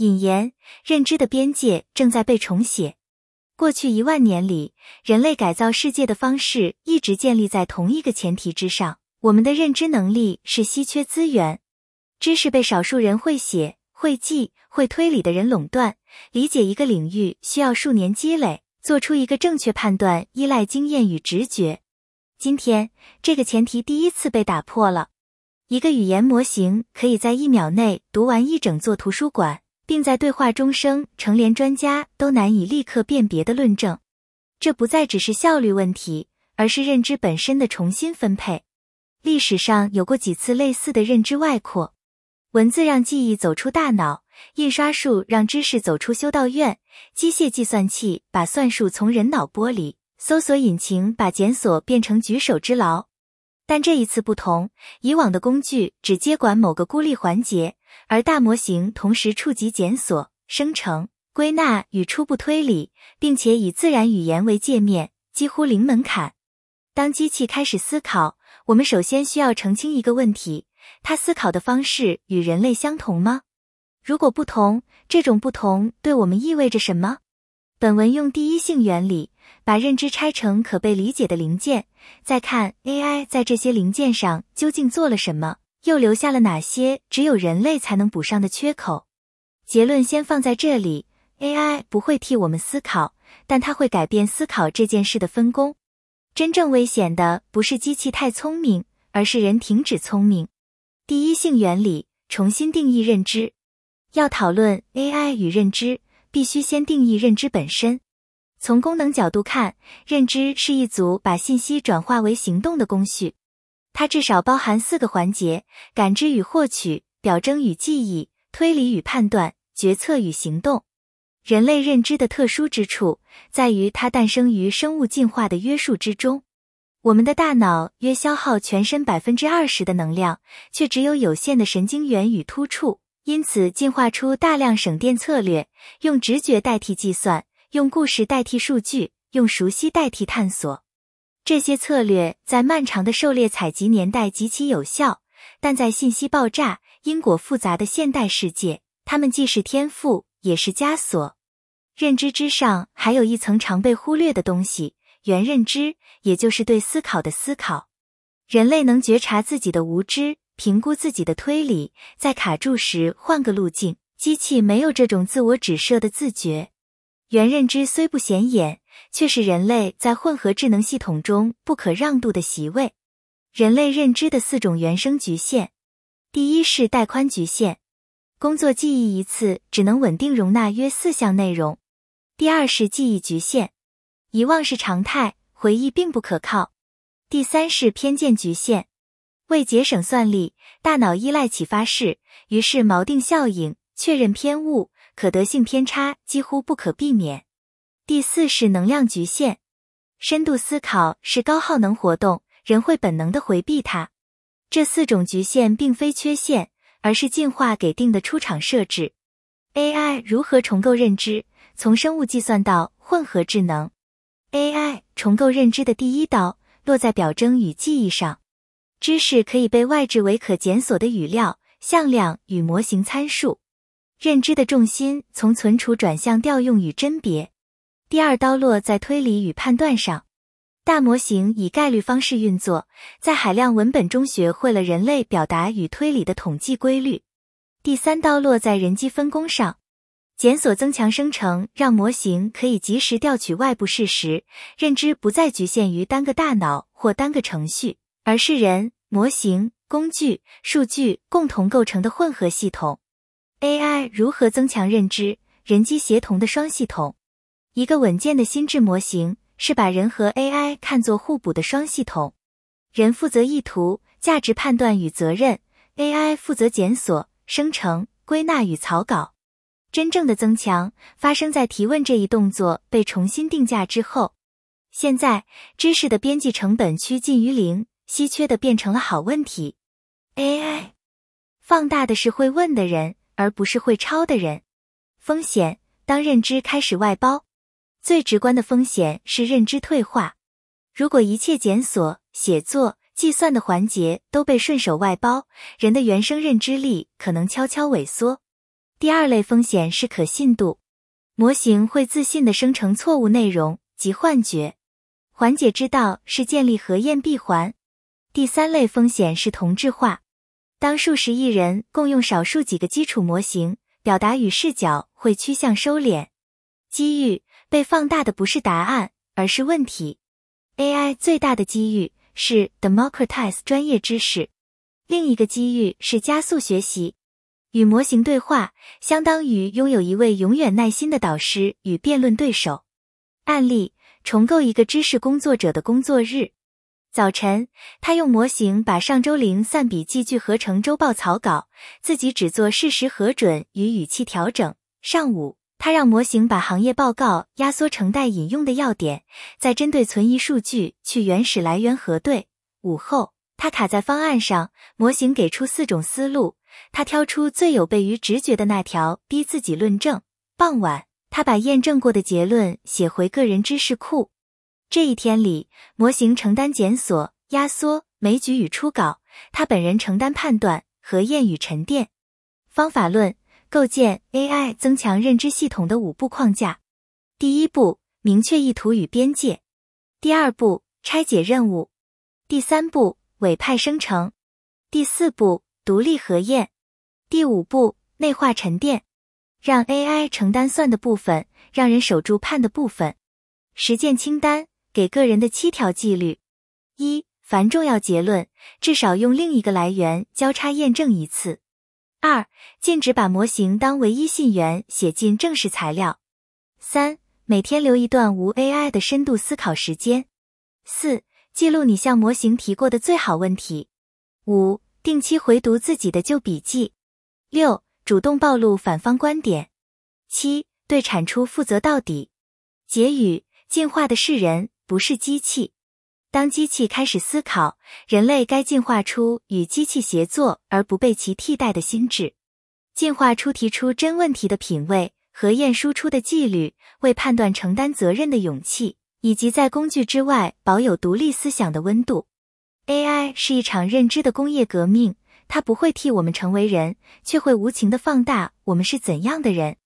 引言：认知的边界正在被重写。过去1万年里，人类改造世界的方式一直建立在同一个前提之上，我们的认知能力是稀缺资源。知识被少数人会写、会记、会推理的人垄断，理解一个领域需要数年积累，做出一个正确判断依赖经验与直觉。今天，这个前提第一次被打破了。一个语言模型可以在1秒内读完一整座图书馆，并在对话中成连专家都难以立刻辨别的论证。这不再只是效率问题，而是认知本身的重新分配。历史上有过几次类似的认知外扩。文字让记忆走出大脑，印刷术让知识走出修道院，机械计算器把算术从人脑剥离，搜索引擎把检索变成举手之劳。但这一次不同，以往的工具只接管某个孤立环节，而大模型同时触及检索、生成、归纳与初步推理，并且以自然语言为界面，几乎零门槛。当机器开始思考，我们首先需要澄清一个问题：它思考的方式与人类相同吗？如果不同，这种不同对我们意味着什么？本文用第一性原理把认知拆成可被理解的零件，再看 AI 在这些零件上究竟做了什么，又留下了哪些只有人类才能补上的缺口。结论先放在这里， AI 不会替我们思考，但它会改变思考这件事的分工。真正危险的不是机器太聪明，而是人停止聪明。第一性原理，重新定义认知。要讨论 AI 与认知，必须先定义认知本身。从功能角度看，认知是一组把信息转化为行动的工序。它至少包含4个环节：感知与获取、表征与记忆、推理与判断、决策与行动。人类认知的特殊之处，在于它诞生于生物进化的约束之中。我们的大脑约消耗全身 20% 的能量，却只有有限的神经元与突触，因此进化出大量省电策略，用直觉代替计算，用故事代替数据，用熟悉代替探索。这些策略在漫长的狩猎采集年代极其有效，但在信息爆炸、因果复杂的现代世界，它们既是天赋，也是枷锁。认知之上还有一层常被忽略的东西，原认知，也就是对思考的思考。人类能觉察自己的无知，评估自己的推理，在卡住时换个路径，机器没有这种自我指涉的自觉。原认知虽不显眼，却是人类在混合智能系统中不可让渡的席位。人类认知的4种原生局限。第一是带宽局限，工作记忆一次只能稳定容纳约4项内容。第二是记忆局限，遗忘是常态，回忆并不可靠。第三是偏见局限，为节省算力，大脑依赖启发式，于是锚定效应、确认偏误、可得性偏差几乎不可避免。第四是能量局限，深度思考是高耗能活动，人会本能地回避它。这4种局限并非缺陷，而是进化给定的出厂设置。AI 如何重构认知？从生物计算到混合智能， AI 重构认知的第一刀落在表征与记忆上。知识可以被外置为可检索的语料、向量与模型参数。认知的重心从存储转向调用与甄别。第二刀落在推理与判断上。大模型以概率方式运作，在海量文本中学会了人类表达与推理的统计规律。第三刀落在人机分工上。检索增强生成让模型可以及时调取外部事实，认知不再局限于单个大脑或单个程序，而是人、模型、工具、数据共同构成的混合系统。AI 如何增强认知？人机协同的双系统。一个稳健的心智模型是把人和 AI 看作互补的双系统。人负责意图、价值判断与责任， AI 负责检索、生成、归纳与草稿。真正的增强发生在提问这一动作被重新定价之后。现在，知识的边际成本趋近于0，稀缺的变成了好问题。AI 放大的是会问的人，而不是会抄的人。风险，当认知开始外包。最直观的风险是认知退化。如果一切检索、写作、计算的环节都被顺手外包，人的原生认知力可能悄悄萎缩。 第二类风险是可信度，模型会自信地生成错误内容及幻觉。缓解之道是建立核验闭环。第三类风险是同质化，当数十亿人共用少数几个基础模型，表达与视角会趋向收敛。机遇被放大的不是答案，而是问题。AI 最大的机遇是 democratize 专业知识，另一个机遇是加速学习。与模型对话，相当于拥有一位永远耐心的导师与辩论对手。案例：重构一个知识工作者的工作日。早晨，他用模型把上周零散笔记聚合成周报草稿，自己只做事实核准与语气调整。上午，他让模型把行业报告压缩成待引用的要点，再针对存疑数据去原始来源核对。午后，他卡在方案上，模型给出4种思路，他挑出最有悖于直觉的那条，逼自己论证。傍晚，他把验证过的结论写回个人知识库。这一天里，模型承担检索、压缩、枚举与初稿，他本人承担判断、核验与沉淀。方法论：构建 AI 增强认知系统的5步框架。第1步，明确意图与边界。第2步，拆解任务。第3步，委派生成。第4步，独立核验。第5步，内化沉淀。让 AI 承担算的部分，让人守住判的部分。实践清单，给个人的7条纪律。1. 凡重要结论，至少用另一个来源交叉验证一次。2. 禁止把模型当唯一信源写进正式材料。3. 每天留一段无 AI 的深度思考时间。4. 记录你向模型提过的最好问题。5. 定期回读自己的旧笔记。6. 主动暴露反方观点。7. 对产出负责到底。结语：进化的是人，不是机器。当机器开始思考，人类该进化出与机器协作而不被其替代的心智，进化出提出真问题的品味，核验输出的纪律，为判断承担责任的勇气，以及在工具之外保有独立思想的温度。AI 是一场认知的工业革命，它不会替我们成为人，却会无情地放大我们是怎样的人。